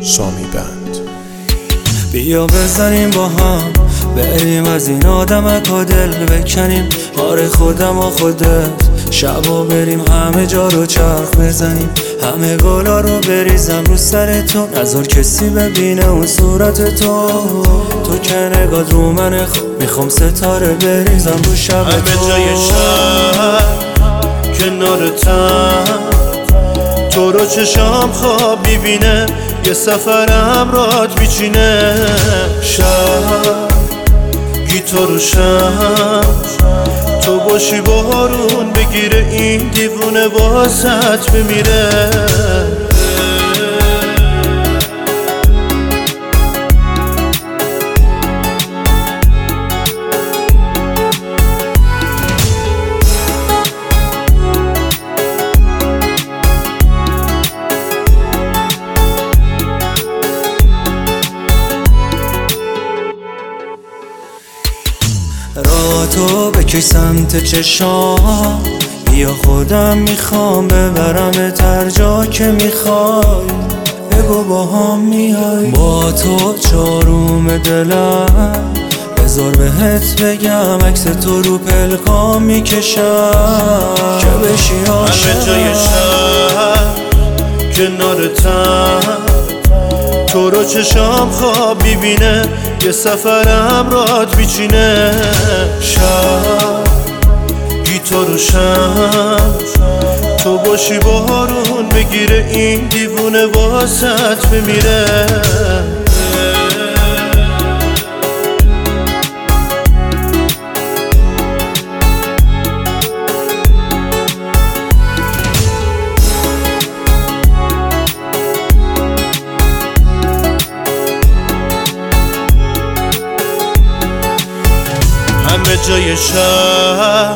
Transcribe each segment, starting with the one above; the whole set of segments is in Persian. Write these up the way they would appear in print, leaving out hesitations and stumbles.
سامی بند. بیا بزنیم با هم، بریم از این آدمکا دل بکنیم. آره خودم و خودت شبا بریم همه جا رو چرخ بزنیم. همه گلا رو بریزم رو سر تو، نذار کسی ببینه اون صورت تو. تو که نگات رو من میخوام ستاره بریزم رو شب تو. همه جای شب کنارتم، تو رو چشام خواب میبینه، یه سفرم رات میچینه. شب گیتار و شم، تو باشی بارون بگیره، این دیوونه واسط بمیره. راه تو بکش سمت چشام، بیا خودم میخوام ببرم هر جا که میخوای. بگو با هم میای، با تو چاروم دلم، بذار بهت بگم عکس تو رو پلکام میکشم که بشی عاشق. همه جای شب کنارتم، تو رو چشام خواب میبینه، یه سفرم رات میچینه. شب گیتار و شم، تو باشی بارون بگیره، این دیوونه واسط بمیره. همه جای شهر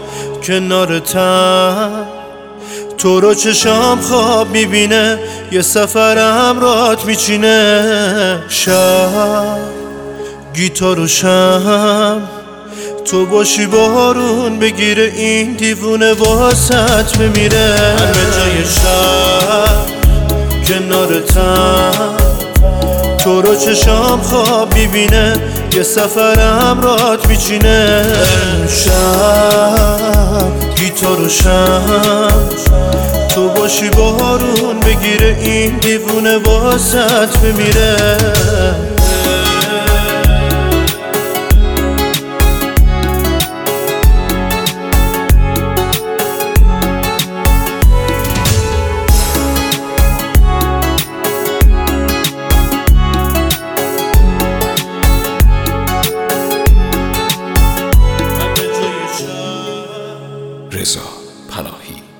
کنارتم، تو رو چشام خواب میبینه، یه سفرم رات میچینه. شب گیتار و شم، تو باشی بارون بگیره، این دیوونه واسط بمیره. همه جای شهر کنارتم، تو رو چشام خواب میبینه، یه سفرم رات میچینه. شب گیتار و شم، تو باشی بارون بگیره، این دیوونه واسط بمیره. رضا پناهی.